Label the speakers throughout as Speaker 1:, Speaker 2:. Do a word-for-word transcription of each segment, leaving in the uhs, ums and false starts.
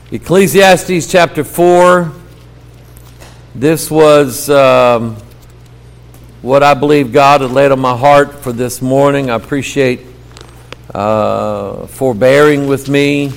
Speaker 1: Ecclesiastes chapter four. This was um, what I believe God had laid on my heart for this morning. I appreciate uh, forbearing with me.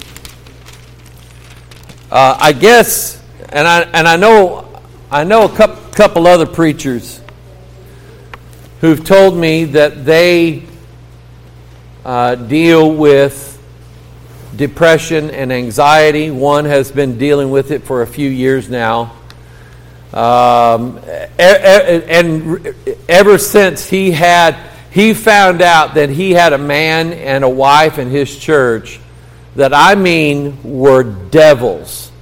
Speaker 1: Uh, I guess, and I and I know, I know a couple, couple other preachers who've told me that they uh, deal with depression and anxiety. One has been dealing with it for a few years now. Um, and ever since he had, he found out that he had a man and a wife in his church that I mean were devils.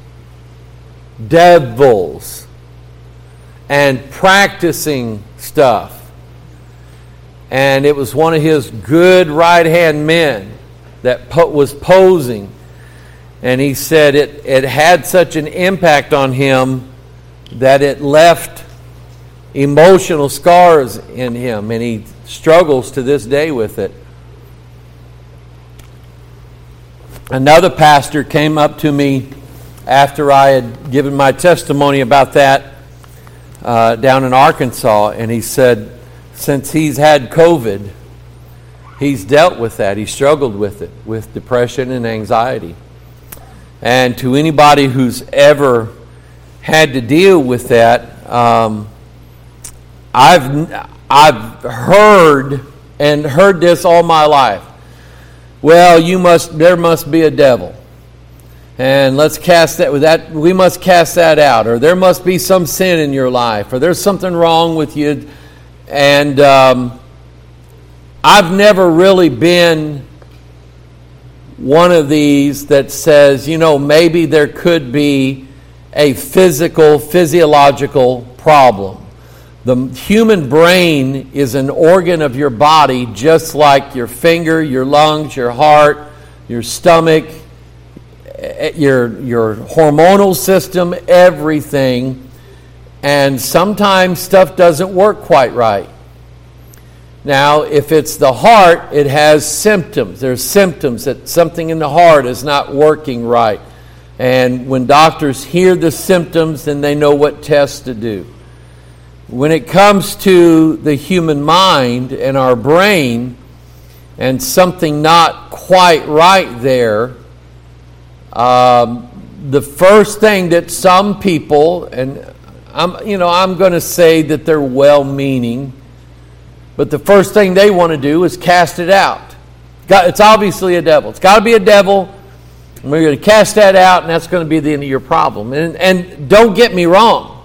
Speaker 1: Devils. And practicing stuff. And it was one of his good right-hand men that po- was posing, and he said it, it had such an impact on him that it left emotional scars in him, and he struggles to this day with it. Another pastor came up to me after I had given my testimony about that uh, down in Arkansas, and he said, since he's had COVID, he's dealt with that. He struggled with it, with depression and anxiety. And to anybody who's ever had to deal with that, um, I've I've heard and heard this all my life. Well, you must there must be a devil, and let's cast that with that. We must cast that out, or there must be some sin in your life, or there's something wrong with you, and. Um, I've never really been one of these that says, you know, maybe there could be a physical, physiological problem. The human brain is an organ of your body just like your finger, your lungs, your heart, your stomach, your, your hormonal system, everything. And sometimes stuff doesn't work quite right. Now, if it's the heart, it has symptoms. There's symptoms that something in the heart is not working right. And when doctors hear the symptoms, then they know what tests to do. When it comes to the human mind and our brain, and something not quite right there, um, the first thing that some people, and I'm, you know, I'm going to say that they're well-meaning, but the first thing they want to do is cast it out. It's obviously a devil. It's got to be a devil. And we're going to cast that out, and that's going to be the end of your problem. And, and don't get me wrong.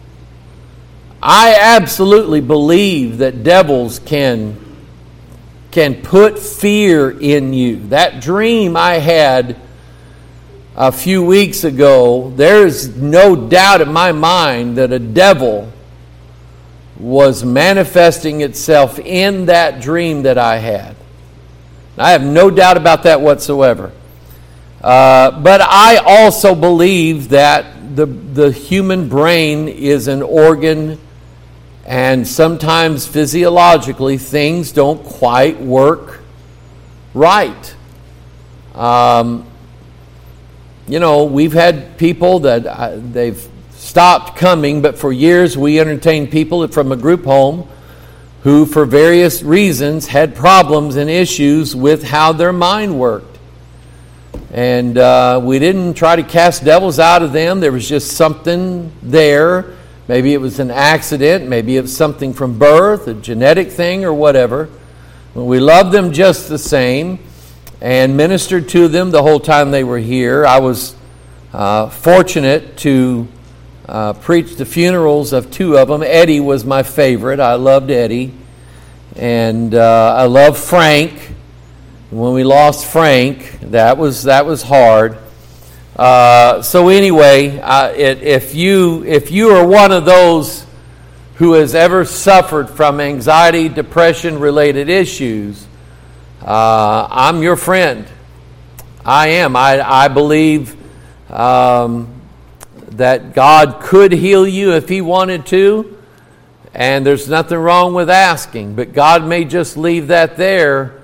Speaker 1: I absolutely believe that devils can, can put fear in you. That dream I had a few weeks ago, there's no doubt in my mind that a devil was manifesting itself in that dream that I had. I have no doubt about that whatsoever. Uh, but I also believe that the, the human brain is an organ, and sometimes physiologically things don't quite work right. Um, you know, we've had people that uh, they've stopped coming, but for years we entertained people from a group home who, for various reasons, had problems and issues with how their mind worked. And uh, we didn't try to cast devils out of them. There was just something there. Maybe it was an accident. Maybe it was something from birth, a genetic thing or whatever. We loved them just the same and ministered to them the whole time they were here. I was uh, fortunate to Uh, preached the funerals of two of them. Eddie was my favorite. I loved Eddie. And uh, I loved Frank. When we lost Frank, that was that was hard. Uh, so anyway, uh, it, if you if you are one of those who has ever suffered from anxiety, depression related issues, uh, I'm your friend. I am. I I believe Um, that God could heal you if He wanted to, and there's nothing wrong with asking, but God may just leave that there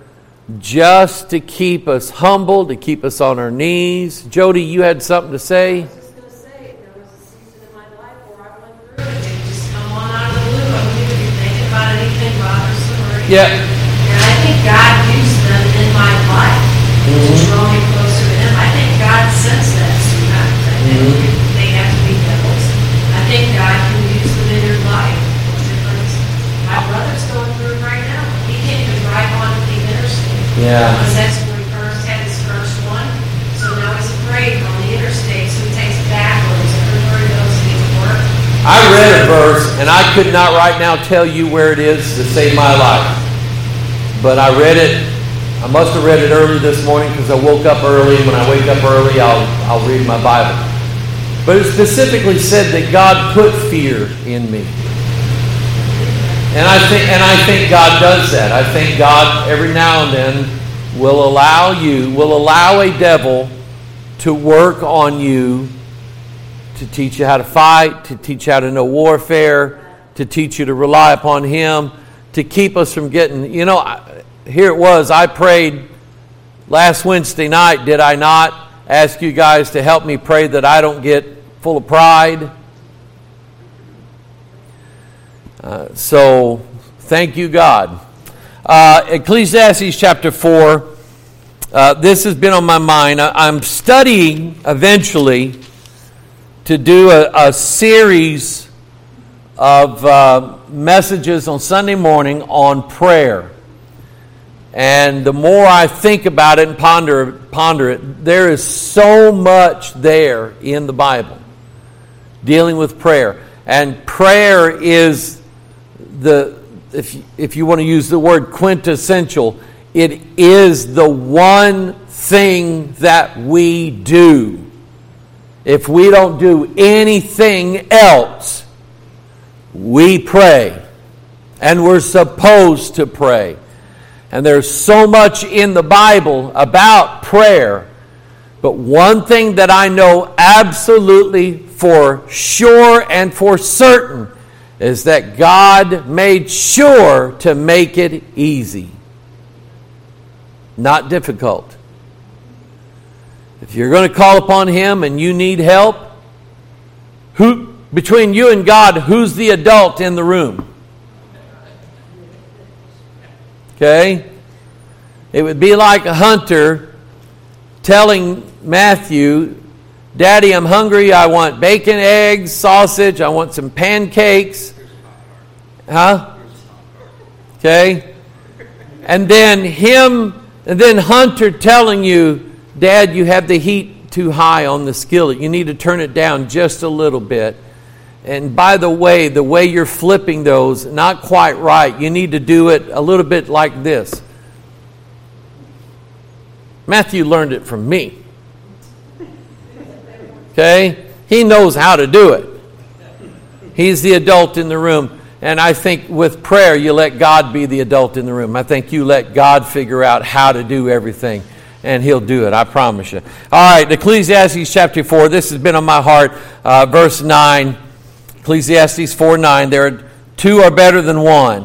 Speaker 1: just to keep us humble, to keep us on our knees. Jody, you had something to say?
Speaker 2: I was just going to say, there was a season in my life where I went through it. It just come on out of the blue. I wouldn't even be thinking about anything bothersome or anything.
Speaker 1: Yeah.
Speaker 2: And I think God used them in my life mm-hmm. to draw me closer to Him. I think God sends that sometimes. I think mm-hmm. they have to be devils. I think God can use them in your life. My brother's going through it right now. He can't even drive on the interstate.
Speaker 1: Yeah.
Speaker 2: Because that's where he first had his first one. So now he's afraid on the interstate, so he takes back roads. Everywhere he goes, he needs to work.
Speaker 1: I read a verse, and I could not right now tell you where it is to save my life. But I read it. I must have read it early this morning because I woke up early. When I wake up early, I'll I'll read my Bible. But it specifically said that God put fear in me. And I think and I think God does that. I think God every now and then will allow you, will allow a devil to work on you, to teach you how to fight, to teach you how to know warfare, to teach you to rely upon Him, to keep us from getting, you know, here it was, I prayed last Wednesday night, did I not ask you guys to help me pray that I don't get full of pride? Uh, so, thank you, God. Uh, Ecclesiastes chapter four. Uh, this has been on my mind. I, I'm studying eventually to do a, a series of uh, messages on Sunday morning on prayer. And the more I think about it and ponder, ponder it, there is so much there in the Bible dealing with prayer. And prayer is the, if you, if you want to use the word quintessential, it is the one thing that we do. If we don't do anything else, we pray. And we're supposed to pray. And there's so much in the Bible about prayer. But one thing that I know absolutely for sure and for certain is that God made sure to make it easy. Not difficult. If you're going to call upon Him and you need help, who between you and God, who's the adult in the room? Okay? It would be like a hunter telling Matthew, Daddy, I'm hungry. I want bacon, eggs, sausage. I want some pancakes. Huh? Okay? And then him, and then Hunter telling you, Dad, you have the heat too high on the skillet. You need to turn it down just a little bit. And by the way, the way you're flipping those, not quite right. You need to do it a little bit like this. Matthew learned it from me. Okay? He knows how to do it. He's the adult in the room. And I think with prayer, you let God be the adult in the room. I think you let God figure out how to do everything. And He'll do it, I promise you. All right, Ecclesiastes chapter four. This has been on my heart. Uh, verse nine. Ecclesiastes four nine, there are two are better than one.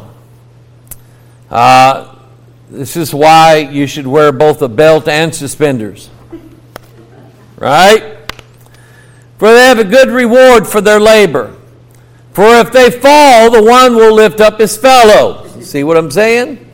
Speaker 1: Uh, this is why you should wear both a belt and suspenders. Right? For they have a good reward for their labor. For if they fall, the one will lift up his fellow. See what I'm saying?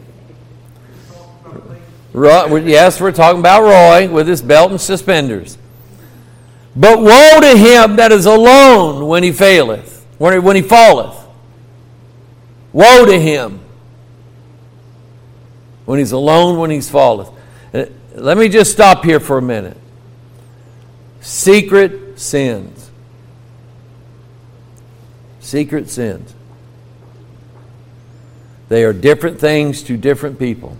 Speaker 1: Roy, yes, we're talking about Roy with his belt and suspenders. But woe to him that is alone when he faileth. When, when he falleth. Woe to him. When he's alone, when he's falleth. Let me just stop here for a minute. Secret sins. Secret sins. They are different things to different people.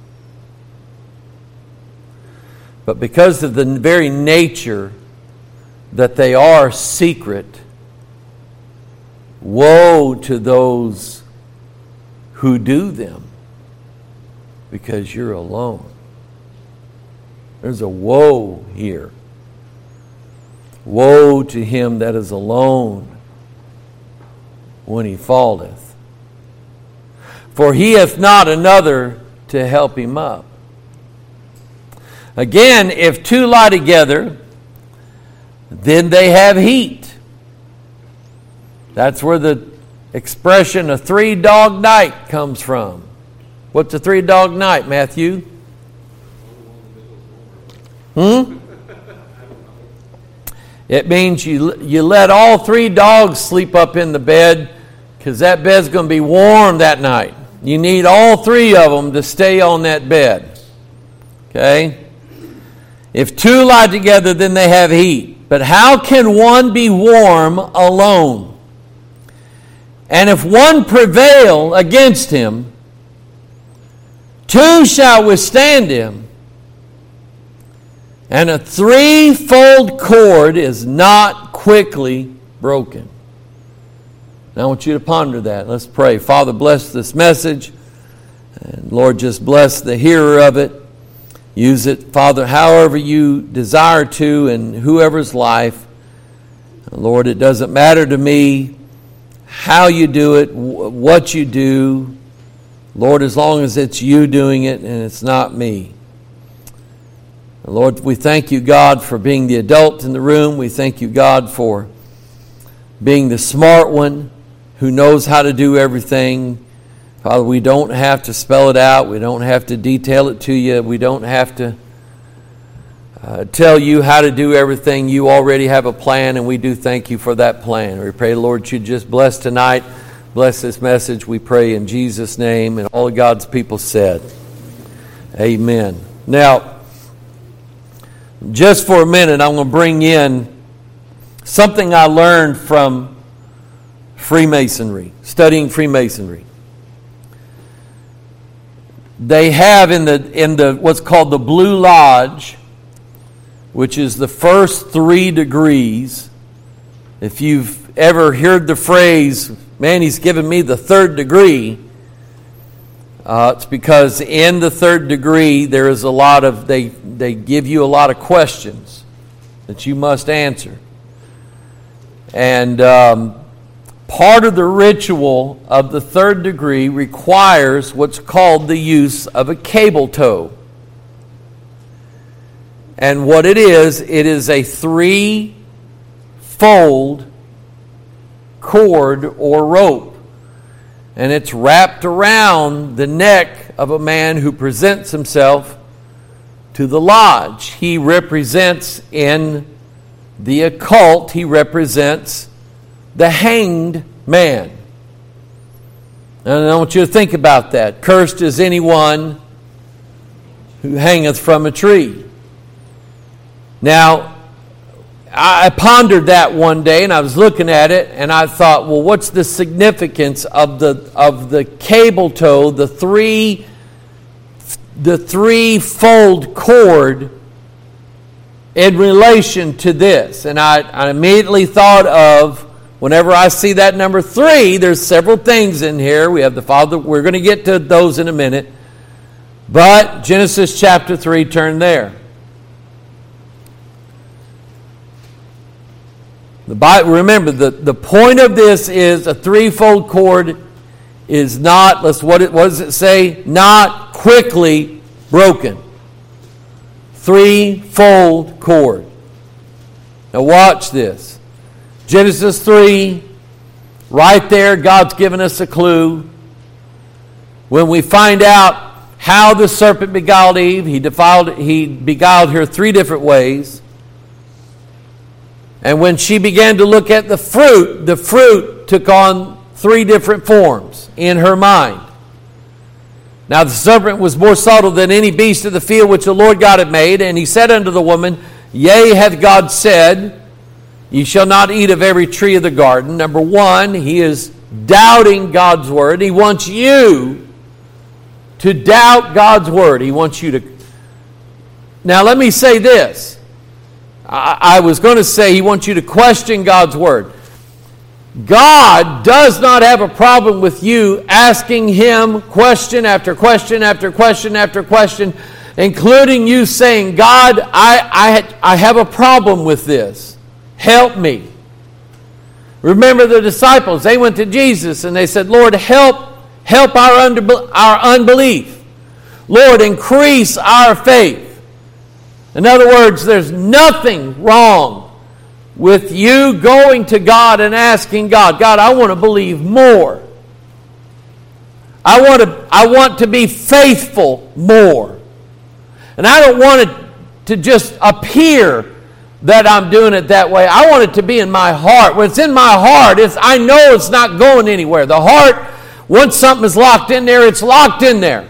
Speaker 1: But because of the very nature that they are secret, woe to those who do them, because you're alone. There's a woe here. Woe to him that is alone when he falleth. For he hath not another to help him up. Again, if two lie together, then they have heat. That's where the expression a three-dog night comes from. What's a three-dog night, Matthew? Hmm? It means you, you let all three dogs sleep up in the bed because that bed's going to be warm that night. You need all three of them to stay on that bed. Okay? If two lie together, then they have heat. But how can one be warm alone? And if one prevail against him, two shall withstand him. And a threefold cord is not quickly broken. Now I want you to ponder that. Let's pray. Father, bless this message. And Lord, just bless the hearer of it. Use it, Father, however you desire to in whoever's life. Lord, it doesn't matter to me how you do it, what you do. Lord, as long as it's you doing it and it's not me. Lord, we thank you, God, for being the adult in the room. We thank you, God, for being the smart one who knows how to do everything. Father, we don't have to spell it out. We don't have to detail it to you. We don't have to uh, tell you how to do everything. You already have a plan, and we do thank you for that plan. We pray, Lord, you just bless tonight. Bless this message, we pray in Jesus' name. And all of God's people said, amen. Now, just for a minute, I'm going to bring in something I learned from Freemasonry, studying Freemasonry. They have in the in the what's called the Blue Lodge, which is the first three degrees. If you've ever heard the phrase, man, he's given me the third degree, uh, it's because in the third degree there is a lot of, they, they give you a lot of questions that you must answer. And um, part of the ritual of the third degree requires what's called the use of a cable tow. And what it is, it is a three-fold cord or rope. And it's wrapped around the neck of a man who presents himself to the lodge. He represents in the occult, he represents the hanged man. And I want you to think about that. Cursed is anyone who hangeth from a tree. Now, I pondered that one day, and I was looking at it, and I thought, well, what's the significance of the of the cable tow, the three the three-fold cord in relation to this? And I, I immediately thought of, whenever I see that number three, there's several things in here. We have the Father. We're going to get to those in a minute. But Genesis chapter three, turn there. The Bible, remember, the, the point of this is a threefold cord is not, let's what, it, what does it say? Not quickly broken. Threefold cord. Now watch this. Genesis three, right there, God's given us a clue. When we find out how the serpent beguiled Eve, he defiled, he beguiled her three different ways. And when she began to look at the fruit, the fruit took on three different forms in her mind. Now the serpent was more subtle than any beast of the field which the Lord God had made. And he said unto the woman, Yea, hath God said, Ye shall not eat of every tree of the garden. Number one, he is doubting God's word. He wants you to doubt God's word. He wants you to... Now let me say this. I was going to say he wants you to question God's word. God does not have a problem with you asking him question after question after question after question, including you saying, God, I, I, I have a problem with this. Help me. Remember the disciples, they went to Jesus and they said, Lord, help, help our, our unbelief. Lord, increase our faith. In other words, there's nothing wrong with you going to God and asking God, God, I want to believe more. I want to, I want to be faithful more. And I don't want it to just appear that I'm doing it that way. I want it to be in my heart. When it's in my heart, it's, I know it's not going anywhere. The heart, once something is locked in there, it's locked in there.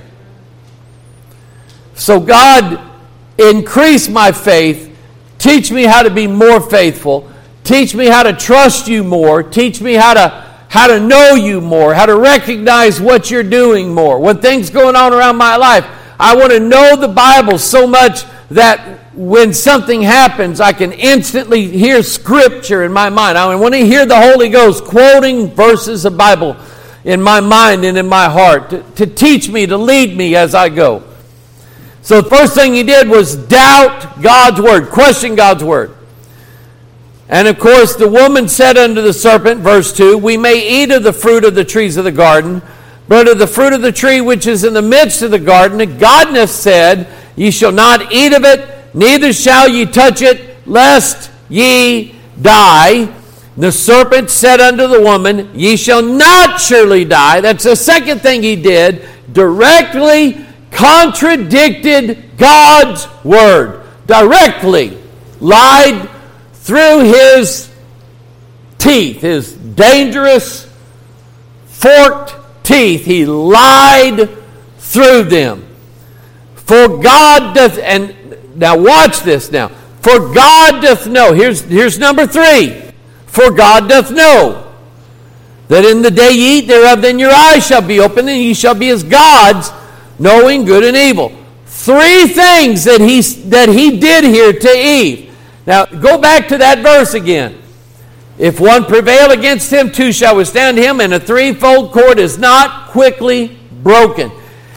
Speaker 1: So God, increase my faith. Teach me how to be more faithful. Teach me how to trust you more. Teach me how to how to know you more, how to recognize what you're doing more. When things going on around my life, I want to know the Bible so much that when something happens, I can instantly hear Scripture in my mind. I want to hear the Holy Ghost quoting verses of Bible in my mind and in my heart to, to teach me, to lead me as I go. So the first thing he did was doubt God's Word, question God's Word. And of course, the woman said unto the serpent, verse two, we may eat of the fruit of the trees of the garden, but of the fruit of the tree which is in the midst of the garden, God hath said, ye shall not eat of it, neither shall ye touch it, lest ye die. The serpent said unto the woman, ye shall not surely die. That's the second thing he did, directly contradicted God's Word. Directly lied through his teeth, his dangerous forked teeth. He lied through them. For God doth, and now watch this now. For God doth know, here's, here's number three. For God doth know that in the day ye eat thereof, then your eyes shall be opened, and ye shall be as gods, knowing good and evil. Three things that he, that he did here to Eve. Now, go back to that verse again. If one prevail against him, two shall withstand him, and a threefold cord is not quickly broken.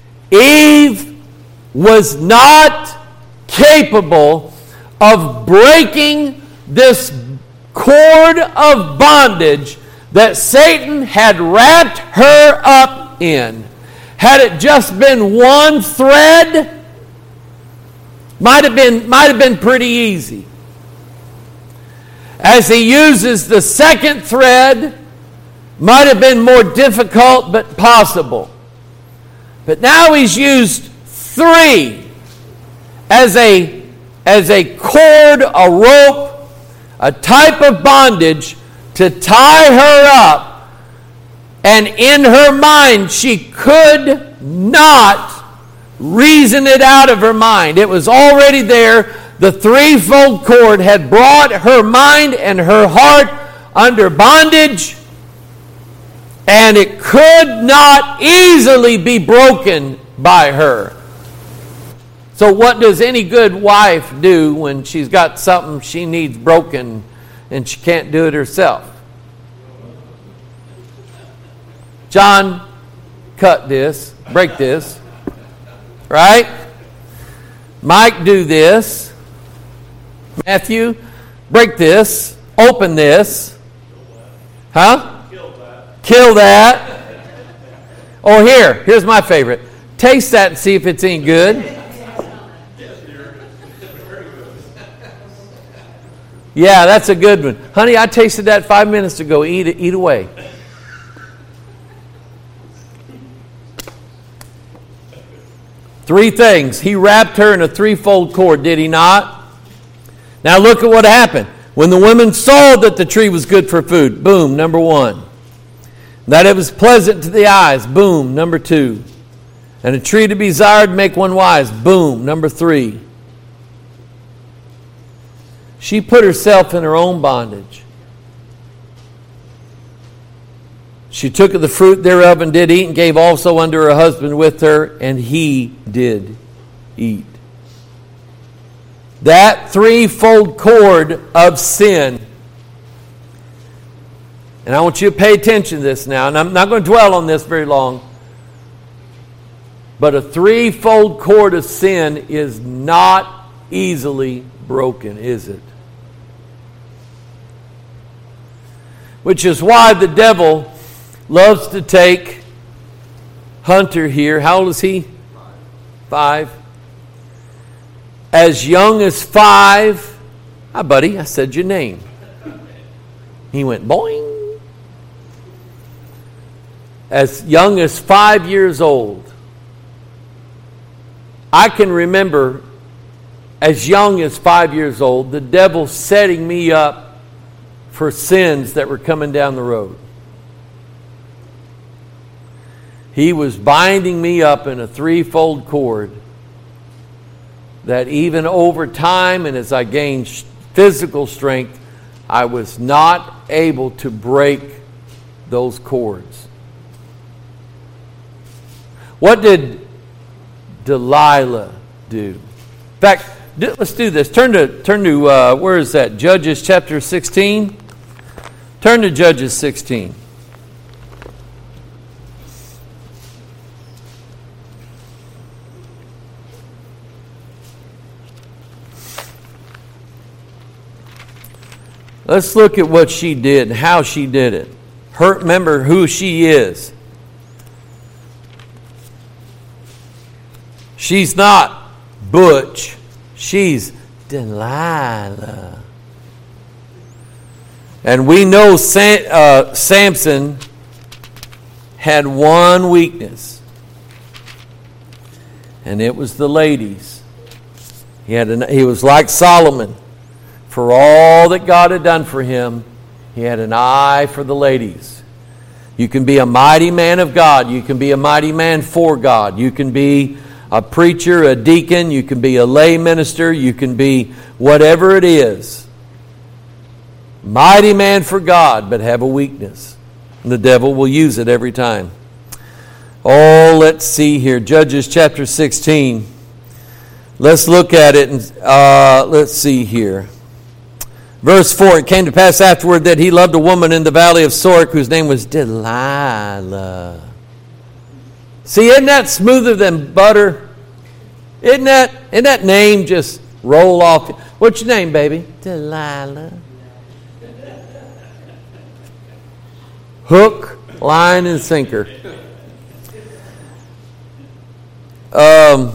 Speaker 1: Eve was not capable of breaking this cord of bondage that Satan had wrapped her up in. Had it just been one thread, might have been, might have been pretty easy. As he uses the second thread, might have been more difficult but possible. But now he's used three as a, as a cord, a rope, a type of bondage to tie her up. And in her mind, she could not reason it out of her mind. It was already there. The threefold cord had brought her mind and her heart under bondage, and it could not easily be broken by her. So what does any good wife do when she's got something she needs broken and she can't do it herself? John, cut this, break this, right? Mike, do this. Matthew, break this, open this. Huh? Kill that. Kill that. Oh, here, here's my favorite. Taste that and see if it's any good. Yeah, that's a good one. Honey, I tasted that five minutes ago. Eat it, eat away. Three things. He wrapped her in a threefold cord, did he not? Now look at what happened. When the women saw that the tree was good for food, boom, number one. That it was pleasant to the eyes, boom, number two. And a tree to be desired to make one wise, boom, number three. She put herself in her own bondage. She took of the fruit thereof and did eat, and gave also unto her husband with her, and he did eat. That threefold cord of sin. And I want you to pay attention to this now. And I'm not going to dwell on this very long. But a threefold cord of sin is not easily broken, is it? Which is why the devil loves to take Hunter here. How old is he? Five. as young as five. Hi, buddy. I said your name. He went boing. As young as five years old. I can remember, as young as five years old, the devil setting me up for sins that were coming down the road. He was binding me up in a threefold cord that even over time and as I gained physical strength, I was not able to break those cords. What did Delilah do? In fact, let's do this. Turn to, turn to uh, where is that? Judges chapter sixteen. Turn to Judges sixteen. Let's look at what she did and how she did it. Her, remember who she is. She's not Butch. She's Delilah. And we know Sam, uh, Samson had one weakness. And it was the ladies. He had an, he was like Solomon. For all that God had done for him, he had an eye for the ladies. You can be a mighty man of God. You can be a mighty man for God. You can be a preacher, a deacon. You can be a lay minister. You can be whatever it is. Mighty man for God, but have a weakness. And the devil will use it every time. Oh, let's see here. Judges chapter sixteen. Let's look at it. And uh, let's see here. Verse four, it came to pass afterward that he loved a woman in the valley of Sorek whose name was Delilah. See, isn't that smoother than butter? Isn't that, isn't that name just roll off? What's your name, baby? Delilah. Hook, line, and sinker. Um,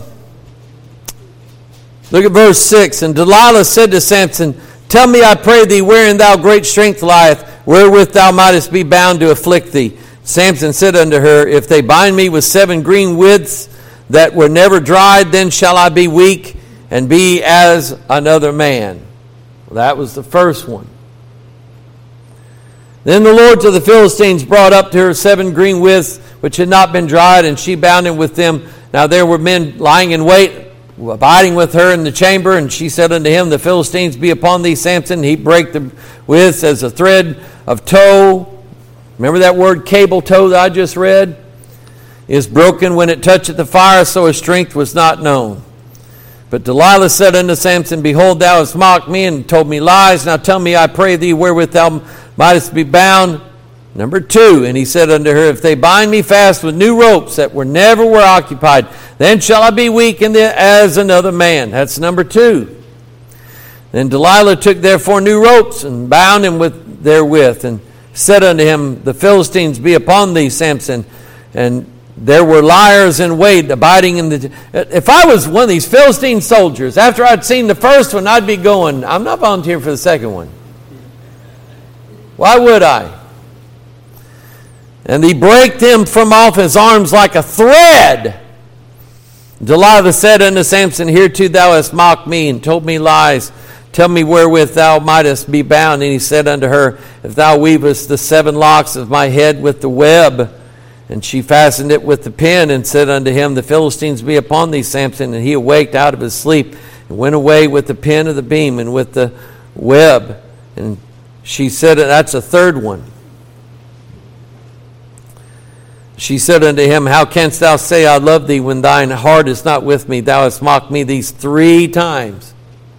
Speaker 1: look at verse six. And Delilah said to Samson, tell me, I pray thee, wherein thou great strength lieth, wherewith thou mightest be bound to afflict thee. Samson said unto her, if they bind me with seven green withs that were never dried, then shall I be weak and be as another man. Well, that was the first one. Then the lords of the Philistines brought up to her seven green withs which had not been dried, and she bound him with them. Now there were men lying in wait, abiding with her in the chamber, and she said unto him, the Philistines be upon thee, Samson. He brake the withs as a thread of tow. Remember that word cable tow that I just read? Is broken when it toucheth the fire, so his strength was not known. But Delilah said unto Samson, behold, thou hast mocked me and told me lies. Now tell me, I pray thee, wherewith thou mightest be bound. Number two, and he said unto her, if they bind me fast with new ropes that were never were occupied, then shall I be weak in the, as another man. That's number two. Then Delilah took therefore new ropes and bound him with therewith, and said unto him, the Philistines be upon thee, Samson. And there were liars in wait, abiding in the... If I was one of these Philistine soldiers, after I'd seen the first one, I'd be going, I'm not volunteering for the second one. Why would I? And he brake them from off his arms like a thread. Delilah said unto Samson, hereto thou hast mocked me and told me lies. Tell me wherewith thou mightest be bound. And he said unto her, if thou weavest the seven locks of my head with the web. And she fastened it with the pin, and said unto him, the Philistines be upon thee, Samson. And he awaked out of his sleep, and went away with the pin of the beam and with the web. And she said, that's a third one. She said unto him, how canst thou say, I love thee, when thine heart is not with me? Thou hast mocked me these three times,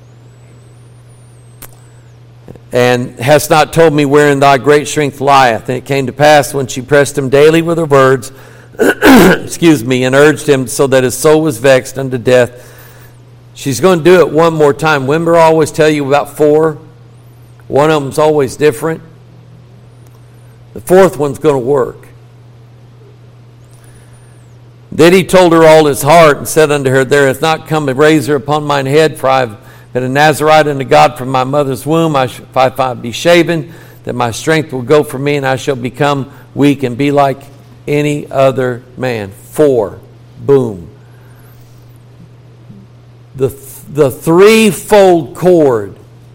Speaker 1: and hast not told me wherein thy great strength lieth. And it came to pass, when she pressed him daily with her words, excuse me, and urged him so that his soul was vexed unto death. She's going to do it one more time. Remember, I always tell you about four. One of them's always different. The fourth one's going to work. Then he told her all his heart, and said unto her, There hath not come a razor upon mine head, for I have been a Nazarite unto God from my mother's womb. I sh- if I be shaven, that my strength will go from me, and I shall become weak and be like any other man. Four. Boom. The, the threefold cord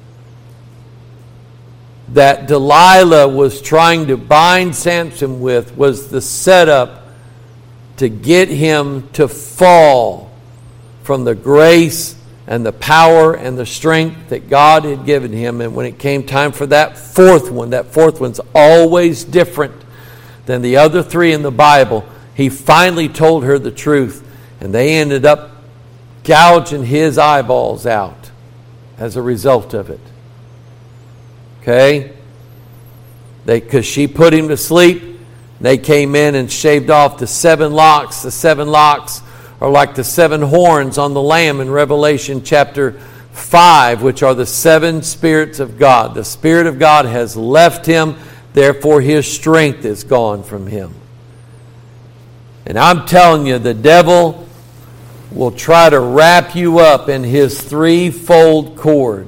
Speaker 1: that Delilah was trying to bind Samson with was the setup to get him to fall from the grace and the power and the strength that God had given him. And when it came time for that fourth one, that fourth one's always different than the other three in the Bible, he finally told her the truth. And they ended up gouging his eyeballs out as a result of it. Okay? They, 'cause she put him to sleep. They came in and shaved off the seven locks. The seven locks are like the seven horns on the Lamb in Revelation chapter five, which are the seven spirits of God. The Spirit of God has left him, therefore his strength is gone from him. And I'm telling you, the devil will try to wrap you up in his threefold cord,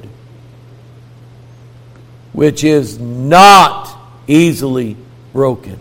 Speaker 1: which is not easily broken.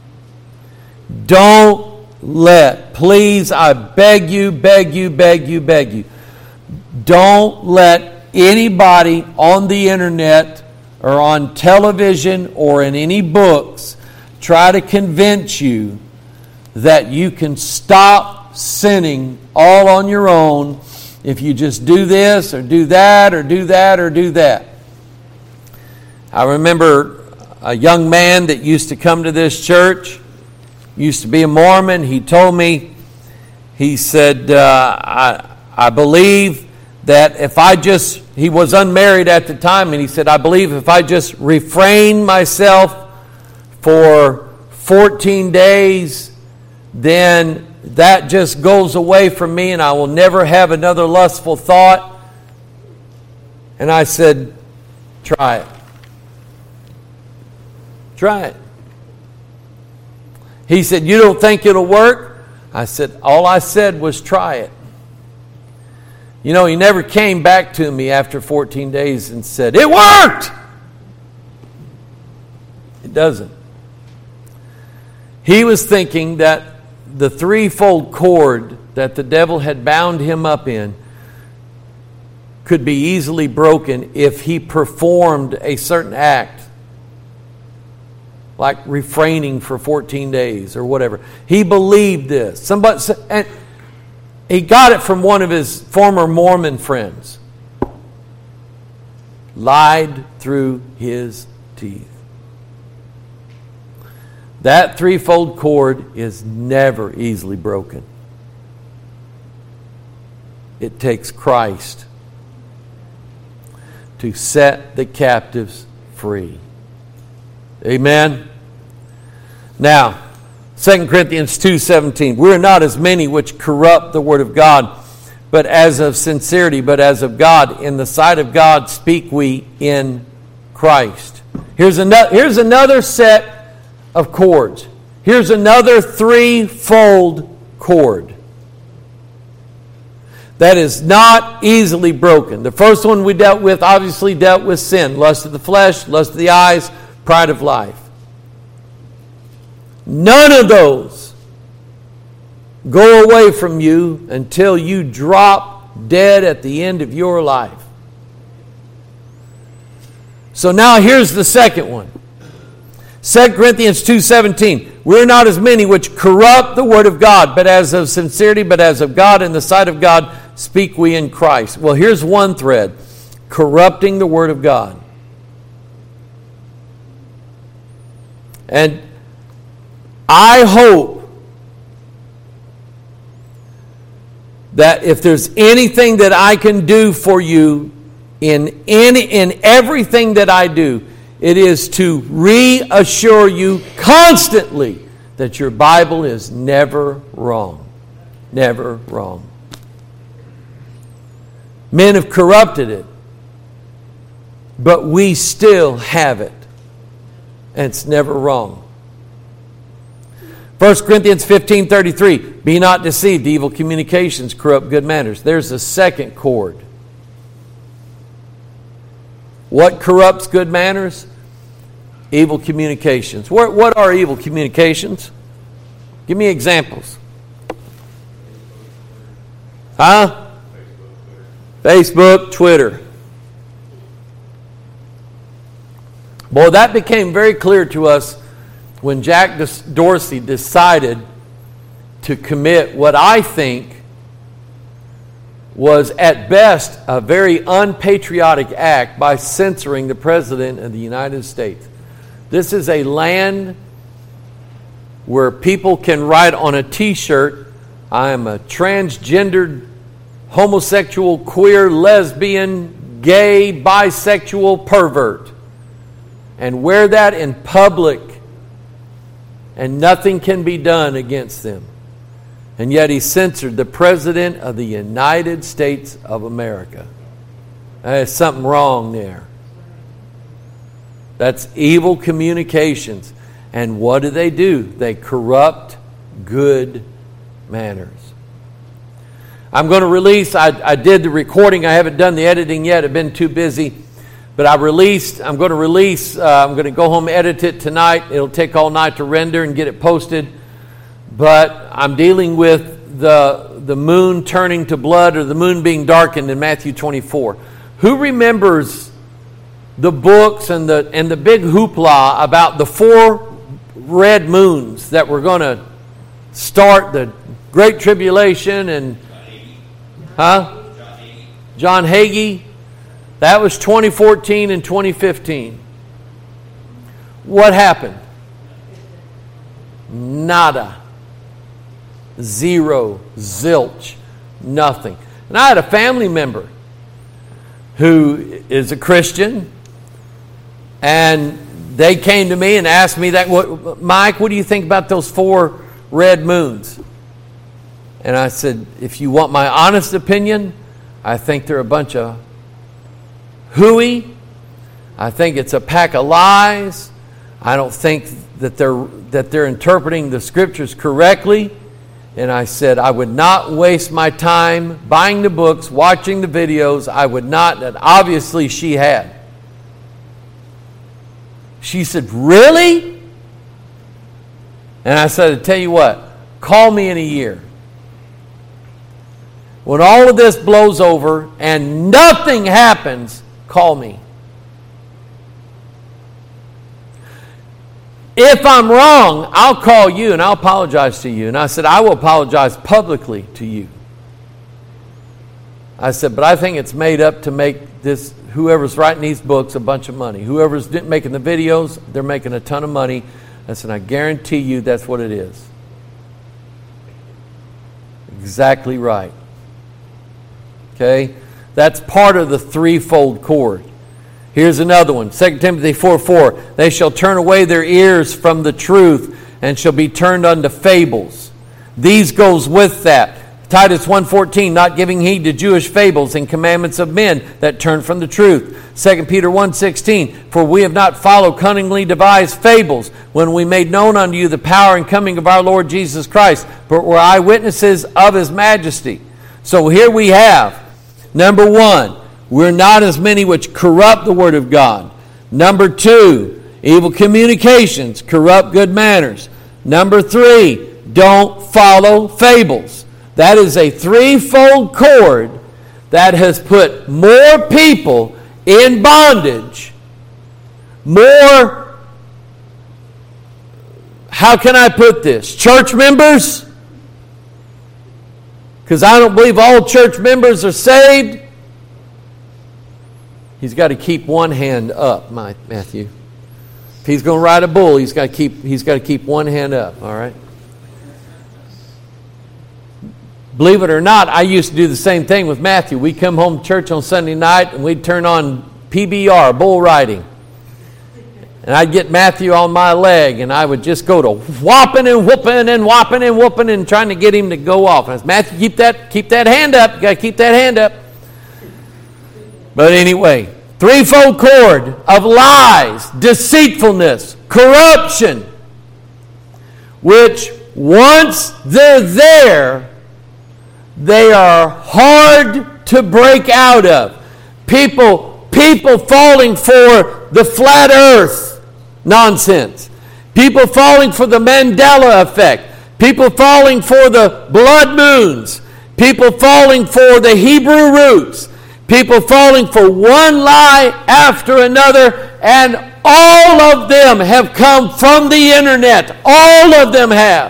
Speaker 1: Don't let, please, I beg you, beg you, beg you, beg you, don't let anybody on the internet or on television or in any books try to convince you that you can stop sinning all on your own if you just do this or do that or do that or do that. I remember a young man that used to come to this church, used to be a Mormon. He told me, he said, uh, I, I believe that if I just, he was unmarried at the time, and he said, I believe if I just refrain myself for fourteen days, then that just goes away from me and I will never have another lustful thought. And I said, try it. Try it. He said, you don't think it'll work? I said, all I said was try it. You know, he never came back to me after fourteen days and said, it worked! It doesn't. He was thinking that the threefold cord that the devil had bound him up in could be easily broken if he performed a certain act, like refraining for fourteen days or whatever. He believed this. Somebody, and he got it from one of his former Mormon friends. Lied through his teeth. That threefold cord is never easily broken. It takes Christ to set the captives free. Amen? Now, Second Corinthians two seventeen. We are not as many which corrupt the word of God, but as of sincerity, but as of God. In the sight of God speak we in Christ. Here's another, here's another set of cords. Here's another threefold cord that is not easily broken. The first one we dealt with obviously dealt with sin. Lust of the flesh, lust of the eyes, pride of life. None of those go away from you until you drop dead at the end of your life. So now here's the second one. Second Corinthians two seventeen. We're not as many which corrupt the word of God, but as of sincerity, but as of God, in the sight of God, speak we in Christ. Well, here's one thread. Corrupting the word of God. And I hope that if there's anything that I can do for you in any, in everything that I do, it is to reassure you constantly that your Bible is never wrong. Never wrong. Men have corrupted it, but we still have it, and it's never wrong. First Corinthians fifteen thirty-three, be not deceived, evil communications corrupt good manners. There's the second chord. What corrupts good manners? Evil communications. What, what are evil communications? Give me examples. Huh? Facebook, Twitter. Boy, that became very clear to us when Jack Dorsey decided to commit what I think was at best a very unpatriotic act by censoring the President of the United States. This is a land where people can write on a t-shirt, I am a transgendered, homosexual, queer, lesbian, gay, bisexual pervert, and wear that in public, and nothing can be done against them. And yet he censored the President of the United States of America. There's something wrong there. That's evil communications. And what do they do? They corrupt good manners. I'm going to release, I, I did the recording, I haven't done the editing yet, I've been too busy. But I released, I'm going to release, uh, I'm going to go home, edit it tonight. It'll take all night to render and get it posted. But I'm dealing with the, the moon turning to blood, or the moon being darkened in Matthew twenty-four. Who remembers the books and the, and the big hoopla about the four red moons that were going to start the Great Tribulation? And huh? John Hagee. That was twenty fourteen and twenty fifteen. What happened? Nada. Zero. Zilch. Nothing. And I had a family member who is a Christian, and they came to me and asked me that, what, Mike, what do you think about those four red moons? And I said, if you want my honest opinion, I think they're a bunch of hooey. I think it's a pack of lies. I don't think that they're that they're interpreting the scriptures correctly. And I said I would not waste my time buying the books, watching the videos. I would not. And obviously she had. She said, really? And I said, I tell you what, call me in a year. When all of this blows over and nothing happens, call me. If I'm wrong, I'll call you and I'll apologize to you. And I said, I will apologize publicly to you. I said, but I think it's made up to make this, whoever's writing these books, a bunch of money. Whoever's making the videos, they're making a ton of money. I said, I guarantee you that's what it is. Exactly right. Okay? That's part of the threefold cord. Here's another one. Second Timothy four four. They shall turn away their ears from the truth and shall be turned unto fables. These goes with that. Titus one fourteen. Not giving heed to Jewish fables and commandments of men that turn from the truth. Second Peter one sixteen. For we have not followed cunningly devised fables when we made known unto you the power and coming of our Lord Jesus Christ, but were eyewitnesses of His majesty. So here we have, number one, we're not as many which corrupt the word of God. Number two, evil communications corrupt good manners. Number three, don't follow fables. That is a threefold cord that has put more people in bondage. More, how can I put this? Church members? Because I don't believe all church members are saved. He's got to keep one hand up, Matthew. If he's going to ride a bull, he's got to keep he's got to keep one hand up, all right? Believe it or not, I used to do the same thing with Matthew. We'd come home to church on Sunday night and we'd turn on P B R, bull riding. And I'd get Matthew on my leg and I would just go to whopping and whooping and whopping and whooping and trying to get him to go off. And I said, Matthew, keep that, keep that hand up. You got to keep that hand up. But anyway, threefold cord of lies, deceitfulness, corruption, which once they're there, they are hard to break out of. People, people falling for the flat earth nonsense. People falling for the Mandela effect. People falling for the blood moons. People falling for the Hebrew roots. People falling for one lie after another, and all of them have come from the internet. All of them have.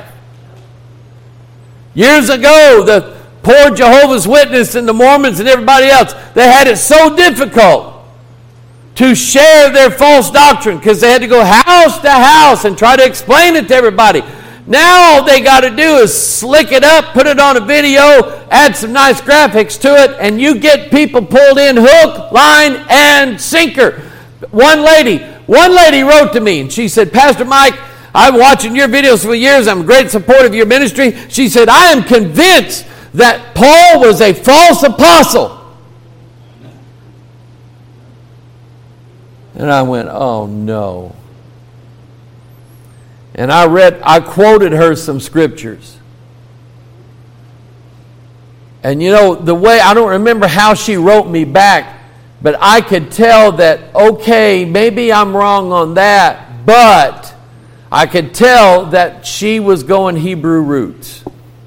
Speaker 1: Years ago, the poor Jehovah's Witnesses and the Mormons and everybody else, they had it so difficult to share their false doctrine because they had to go house to house and try to explain it to everybody. Now all they got to do is slick it up, put it on a video, add some nice graphics to it, and you get people pulled in hook, line, and sinker. One lady, one lady wrote to me and she said, Pastor Mike, I've been watching your videos for years. I'm a great supporter of your ministry. She said, I am convinced that Paul was a false apostle. And I went, oh no. And I read, I quoted her some scriptures. And you know, the way, I don't remember how she wrote me back, but I could tell that, okay, maybe I'm wrong on that, but I could tell that she was going Hebrew roots.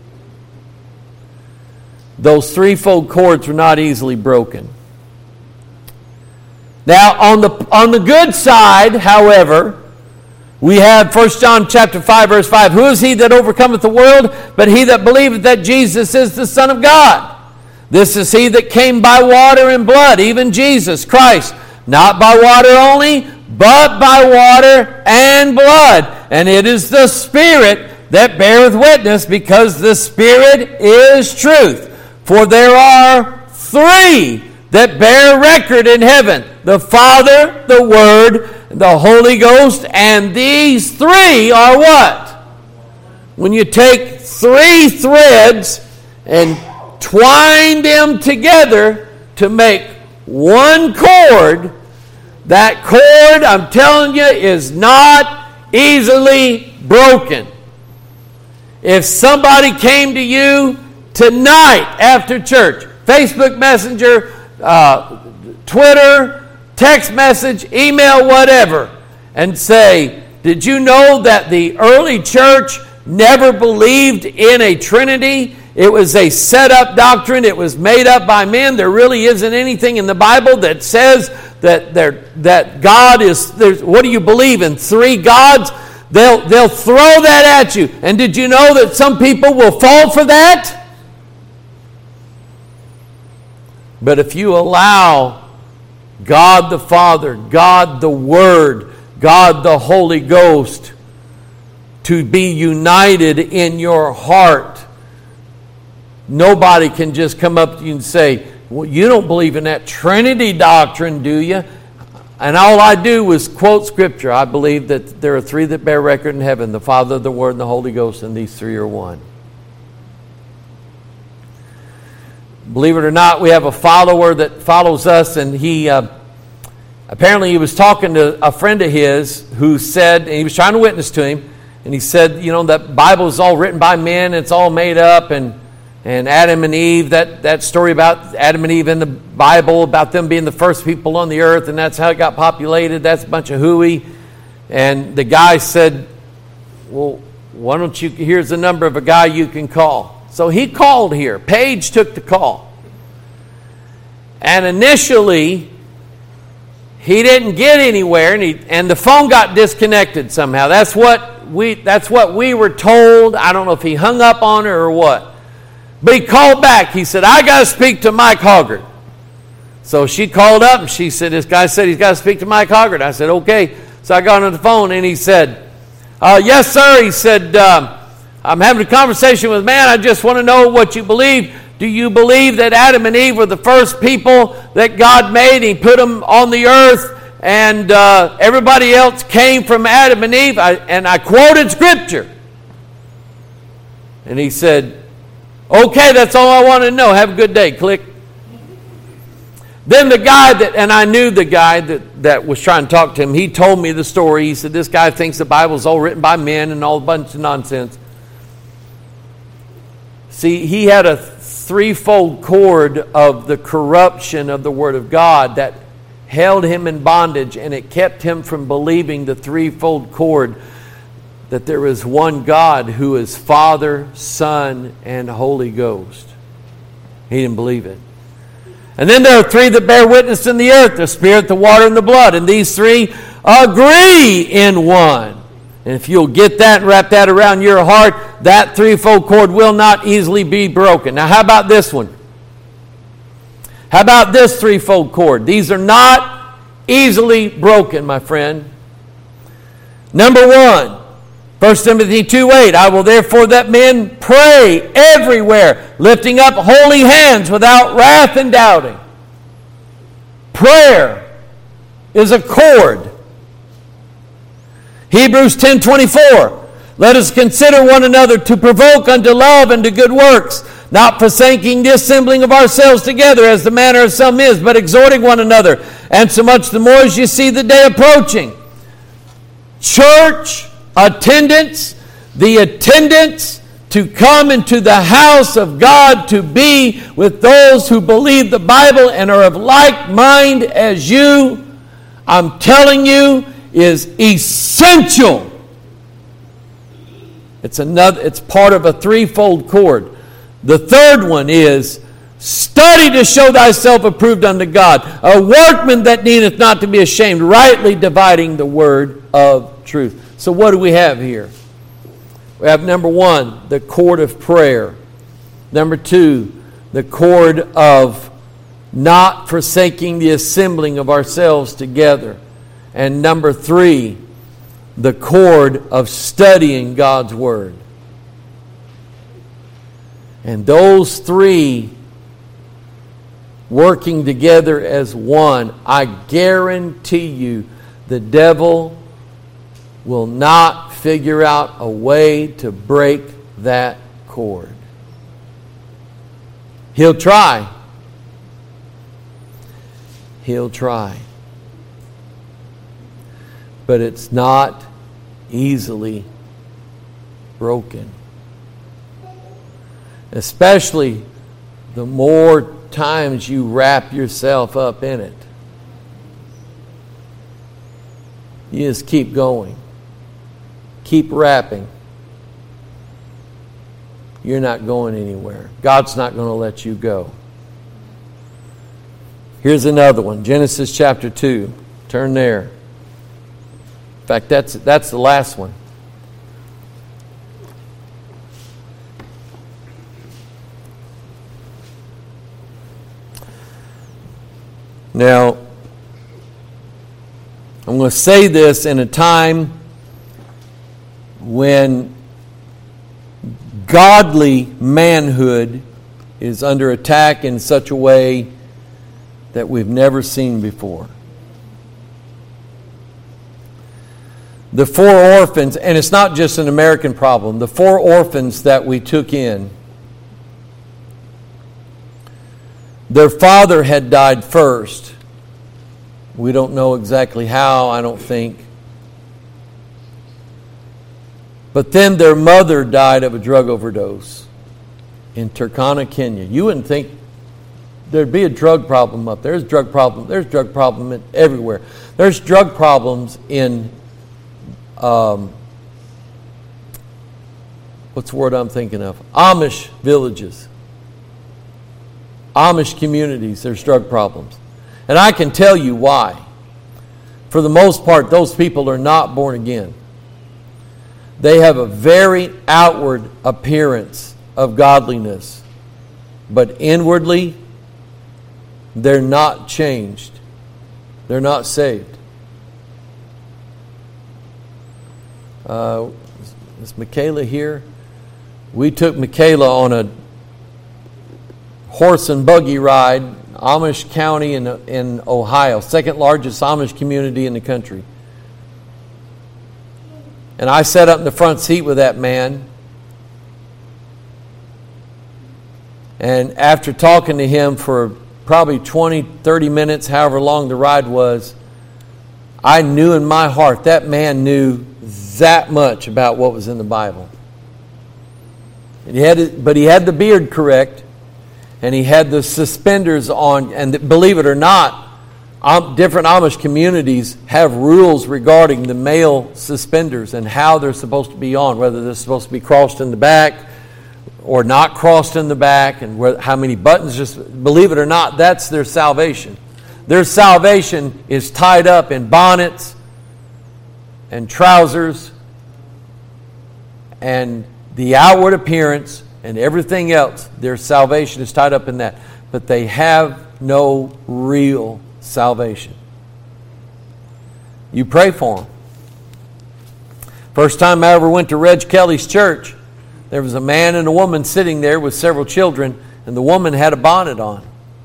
Speaker 1: Those threefold cords were not easily broken. Now, on the on the good side, however, we have First John chapter five, verse five. Who is he that overcometh the world, but he that believeth that Jesus is the Son of God? This is he that came by water and blood, even Jesus Christ. Not by water only, but by water and blood. And it is the Spirit that beareth witness, because the Spirit is truth. For there are three that bear record in heaven: the Father, the Word, the Holy Ghost. And these three are what? When you take three threads and twine them together to make one cord, that cord, I'm telling you, is not easily broken. If somebody came to you tonight after church, Facebook Messenger, uh, Twitter, text message, email, whatever, and say, did you know that the early church never believed in a Trinity? It was a set-up doctrine. It was made up by men. There really isn't anything in the Bible that says that there, that God is, there's, what do you believe in? Three gods? They'll, they'll throw that at you. And did you know that some people will fall for that? But if you allow God the Father, God the Word, God the Holy Ghost to be united in your heart, nobody can just come up to you and say, well, you don't believe in that Trinity doctrine, do you? And all I do was quote Scripture. I believe that there are three that bear record in heaven: the Father, the Word, and the Holy Ghost, and these three are one. Believe it or not, we have a follower that follows us, and he uh, apparently he was talking to a friend of his who said, and he was trying to witness to him, and he said, you know, that Bible is all written by men, it's all made up, and and Adam and Eve, that, that story about Adam and Eve in the Bible, about them being the first people on the earth, and that's how it got populated, that's a bunch of hooey. And the guy said, well, why don't you, here's the number of a guy you can call. So he called here. Paige took the call. And initially, he didn't get anywhere, and, he, and the phone got disconnected somehow. That's what we that's what we were told. I don't know if he hung up on her or what. But he called back. He said, I got to speak to Mike Hoggart. So she called up, and she said, this guy said he's got to speak to Mike Hoggart. I said, okay. So I got on the phone, and he said, uh, yes, sir. He said, uh, I'm having a conversation with man. I just want to know what you believe. Do you believe that Adam and Eve were the first people that God made? He put them on the earth, and uh, everybody else came from Adam and Eve. I, and I quoted Scripture. And he said, okay, that's all I want to know. Have a good day. Click. Then the guy that, and I knew the guy that, that was trying to talk to him, he told me the story. He said, this guy thinks the Bible's all written by men and all a bunch of nonsense. See, he had a threefold cord of the corruption of the Word of God that held him in bondage, and it kept him from believing the threefold cord that there is one God who is Father, Son, and Holy Ghost. He didn't believe it. And then there are three that bear witness in the earth, the Spirit, the water, and the blood. And these three agree in one. And if you'll get that and wrap that around your heart, that threefold cord will not easily be broken. Now, how about this one? How about this threefold cord? These are not easily broken, my friend. Number one, First Timothy two eight, I will therefore that men pray everywhere, lifting up holy hands without wrath and doubting. Prayer is a cord. Hebrews ten twenty-four, let us consider one another to provoke unto love and to good works, not forsaking the assembling of ourselves together as the manner of some is, but exhorting one another, and so much the more as you see the day approaching. Church attendance, the attendance to come into the house of God, to be with those who believe the Bible and are of like mind as you, I'm telling you, is essential. It's another, it's part of a threefold cord. The third one is study to show thyself approved unto God, a workman that needeth not to be ashamed, rightly dividing the word of truth. So what do we have here? We have number one, the cord of prayer. Number two, the cord of not forsaking the assembling of ourselves together. And number three, the cord of studying God's Word. And those three working together as one, I guarantee you the devil will not figure out a way to break that cord. He'll try. He'll try. But it's not easily broken. Especially the more times you wrap yourself up in it. You just keep going. Keep wrapping. You're not going anywhere. God's not going to let you go. Here's another one. Genesis chapter two. Turn there. In fact, that's, that's the last one. Now, I'm going to say this in a time when godly manhood is under attack in such a way that we've never seen before. The four orphans, and it's not just an American problem, the four orphans that we took in, their father had died first. We don't know exactly how, I don't think. But then their mother died of a drug overdose in Turkana, Kenya. You wouldn't think there'd be a drug problem up there. There's drug problem. There's drug problem everywhere. There's drug problems in um, what's the word I'm thinking of? Amish villages. Amish communities, there's drug problems. And I can tell you why. For the most part, those people are not born again. They have a very outward appearance of godliness. But inwardly, they're not changed. They're not saved. Uh, is Michaela here? We took Michaela on a horse and buggy ride, Amish County in, in Ohio, second largest Amish community in the country. And I sat up in the front seat with that man. And after talking to him for probably twenty, thirty minutes, however long the ride was, I knew in my heart that man knew that much about what was in the Bible. And he had it, but he had the beard correct, and he had the suspenders on. And believe it or not, um, different Amish communities have rules regarding the male suspenders and how they're supposed to be on, whether they're supposed to be crossed in the back or not crossed in the back, and where, how many buttons. Just believe it or not, that's their salvation. Their salvation is tied up in bonnets and trousers and the outward appearance and everything else. Their salvation is tied up in that. But they have no real salvation. You pray for them. First time I ever went to Reg Kelly's church, there was a man and a woman sitting there with several children, and the woman had a bonnet on.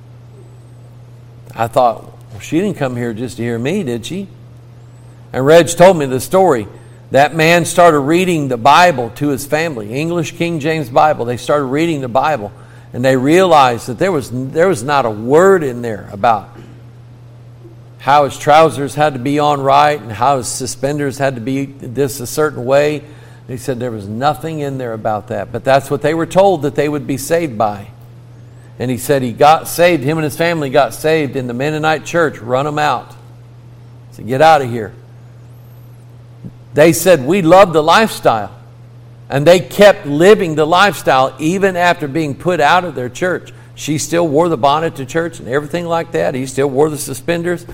Speaker 1: I thought, well, she didn't come here just to hear me, did she? And Reg told me the story. That man started reading the Bible to his family, English King James Bible. They started reading the Bible, and they realized that there was there was not a word in there about how his trousers had to be on right and how his suspenders had to be this a certain way. They said there was nothing in there about that, but that's what they were told that they would be saved by. And he said he got saved, him and his family got saved in the Mennonite church, run them out. He said, get out of here. They said, we love the lifestyle. And they kept living the lifestyle even after being put out of their church. She still wore the bonnet to church and everything like that. He still wore the suspenders.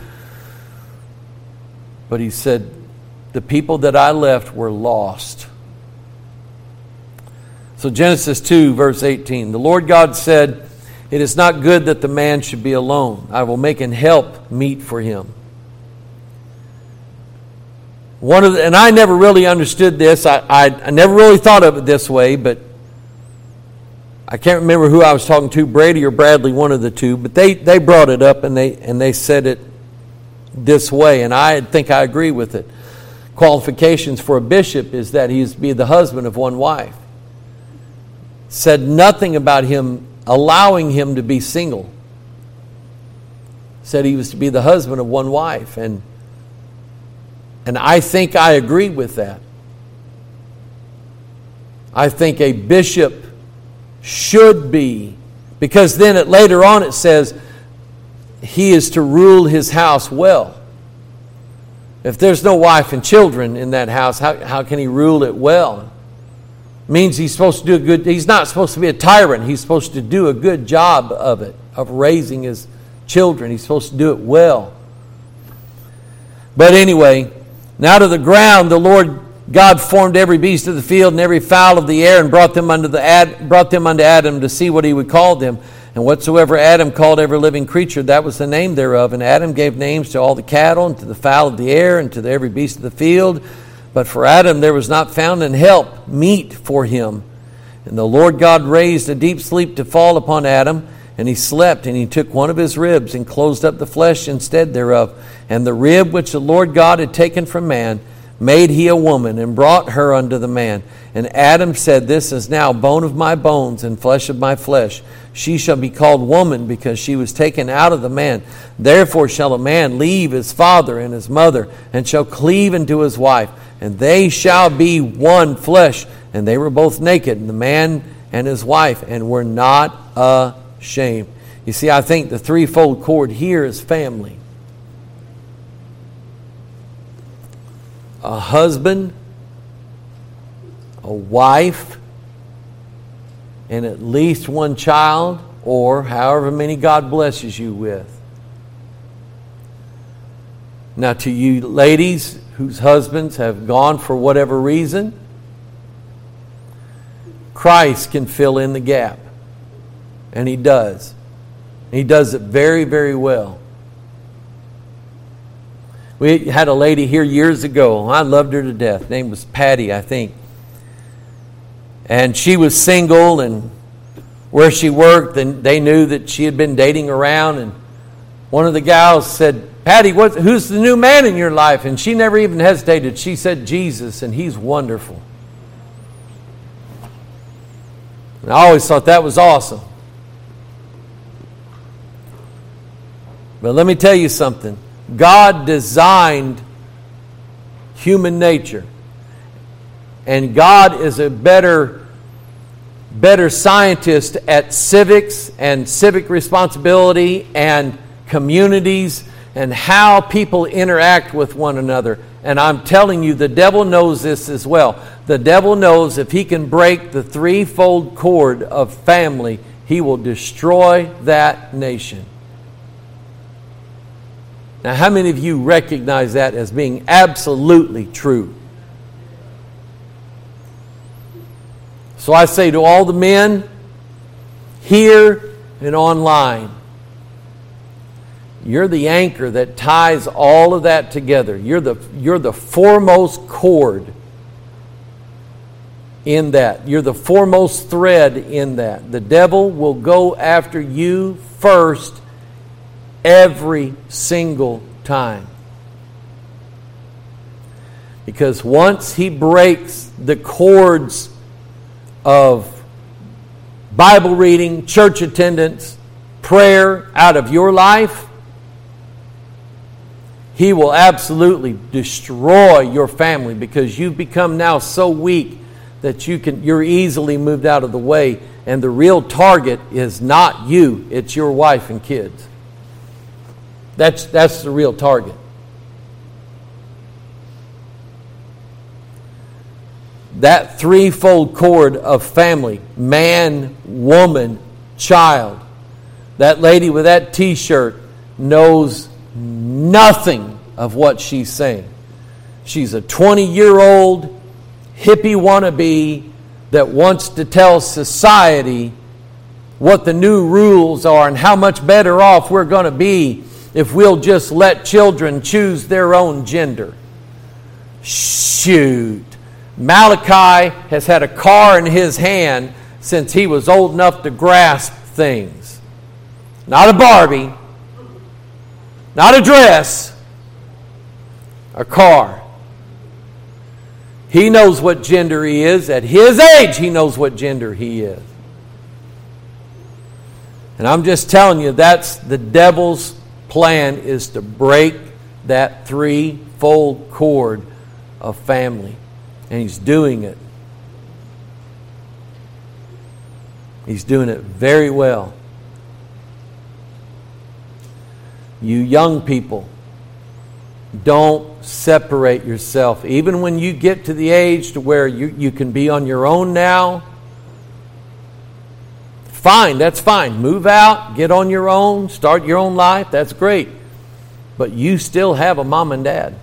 Speaker 1: But he said, the people that I left were lost. So Genesis two, verse eighteen. The Lord God said, it is not good that the man should be alone. I will make an help meet for him. One of the, and I never really understood this. I, I, I never really thought of it this way, but I can't remember who I was talking to, Brady or Bradley, one of the two. But they, they brought it up and they and they said it this way, and I think I agree with it. Qualifications for a bishop is that he is to be the husband of one wife. Said nothing about him allowing him to be single. Said he was to be the husband of one wife, and and I think I agree with that. I think a bishop should be, because then it, later on it says he is to rule his house well. If there's no wife and children in that house, how, how can he rule it well? Means he's supposed to do a good, he's not supposed to be a tyrant. He's supposed to do a good job of it, of raising his children. He's supposed to do it well. But anyway, and out of the ground the Lord God formed every beast of the field and every fowl of the air and brought them unto the Ad, brought them unto Adam to see what he would call them. And whatsoever Adam called every living creature, that was the name thereof. And Adam gave names to all the cattle and to the fowl of the air and to the every beast of the field. But for Adam there was not found an help meet for him. And the Lord God raised a deep sleep to fall upon Adam, and he slept, and he took one of his ribs and closed up the flesh instead thereof. And the rib which the Lord God had taken from man made he a woman, and brought her unto the man. And Adam said, this is now bone of my bones and flesh of my flesh. She shall be called woman, because she was taken out of the man. Therefore shall a man leave his father and his mother, and shall cleave unto his wife, and they shall be one flesh. And they were both naked, and the man and his wife, and were not ashamed. You see, I think the threefold cord here is family. A husband, a wife, and at least one child, or however many God blesses you with. Now, to you ladies whose husbands have gone for whatever reason, Christ can fill in the gap. And He does. He does it very, very well. We had a lady here years ago. I loved her to death. Her name was Patty, I think. And she was single, and where she worked, and they knew that she had been dating around. And one of the gals said, Patty, what, who's the new man in your life? And she never even hesitated. She said, Jesus, and he's wonderful. And I always thought that was awesome. But let me tell you something. God designed human nature. And God is a better better scientists at civics and civic responsibility and communities and how people interact with one another. And I'm telling you, the devil knows this as well. The devil knows if he can break the threefold cord of family, he will destroy that nation. Now, how many of you recognize that as being absolutely true? So I say to all the men here and online, you're the anchor that ties all of that together. You're the, you're the foremost cord in that. You're the foremost thread in that. The devil will go after you first every single time. Because once he breaks the cords of Bible reading, church attendance, prayer out of your life, he will absolutely destroy your family, because you've become now so weak that you can, you're easily moved out of the way, and the real target is not you, it's your wife and kids. That's, that's the real target. That threefold cord of family, man, woman, child. That lady with that t-shirt knows nothing of what she's saying. She's a twenty-year-old hippie wannabe that wants to tell society what the new rules are and how much better off we're going to be if we'll just let children choose their own gender. Shoot. Malachi has had a car in his hand since he was old enough to grasp things. Not a Barbie, not a dress, a car. He knows what gender he is. At his age, he knows what gender he is. And I'm just telling you, that's the devil's plan, is to break that threefold cord of family. And he's doing it. He's doing it very well. You young people, don't separate yourself. Even when you get to the age to where you, you can be on your own now, fine, that's fine. Move out, get on your own, start your own life, that's great. But you still have a mom and dad.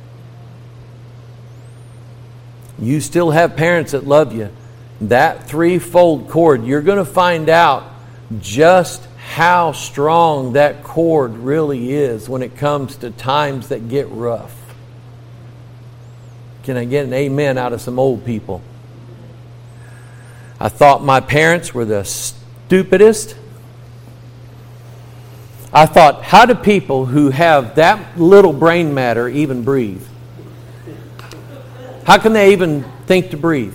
Speaker 1: You still have parents that love you. That threefold cord, you're going to find out just how strong that cord really is when it comes to times that get rough. Can I get an amen out of some old people? I thought my parents were the stupidest. I thought, how do people who have that little brain matter even breathe? How can they even think to breathe?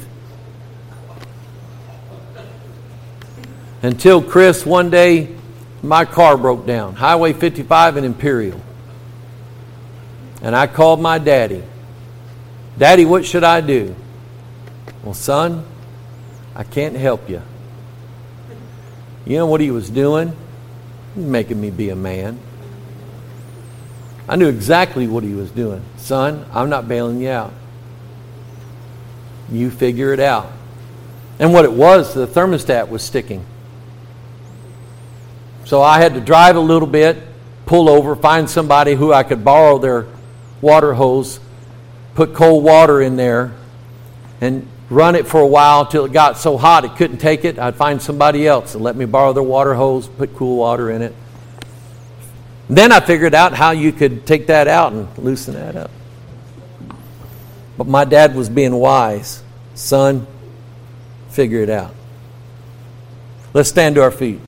Speaker 1: Until Chris, one day, my car broke down. Highway fifty-five in Imperial. And I called my daddy. Daddy, what should I do? Well, son, I can't help you. You know what he was doing? Making me be a man. I knew exactly what he was doing. Son, I'm not bailing you out. You figure it out. And what it was, the thermostat was sticking. So I had to drive a little bit, pull over, find somebody who I could borrow their water hose, put cold water in there, and run it for a while till it got so hot it couldn't take it. I'd find somebody else and let me borrow their water hose, put cool water in it. Then I figured out how you could take that out and loosen that up. But my dad was being wise. Son, figure it out. Let's stand to our feet.